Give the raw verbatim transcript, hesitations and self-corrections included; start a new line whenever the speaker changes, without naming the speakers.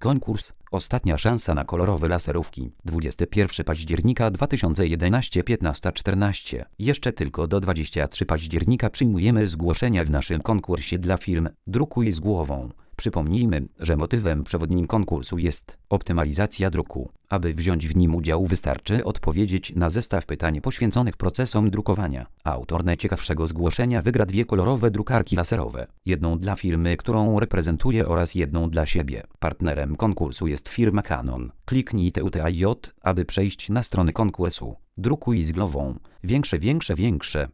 konkurs. Ostatnia szansa na kolorowe laserówki. dwudziestego pierwszego października dwa tysiące jedenastego, piętnasta czternaście. Jeszcze tylko do dwudziestego trzeciego października przyjmujemy zgłoszenia w naszym konkursie dla firm Drukuj z głową. Przypomnijmy, że motywem przewodnim konkursu jest optymalizacja druku. Aby wziąć w nim udział, wystarczy odpowiedzieć na zestaw pytań poświęconych procesom drukowania. Autor najciekawszego zgłoszenia wygra dwie kolorowe drukarki laserowe. Jedną dla firmy, którą reprezentuje, oraz jedną dla siebie. Partnerem konkursu jest firma Canon. Kliknij tutaj, aby przejść na stronę konkursu. Drukuj z głową. Większe, większe, większe.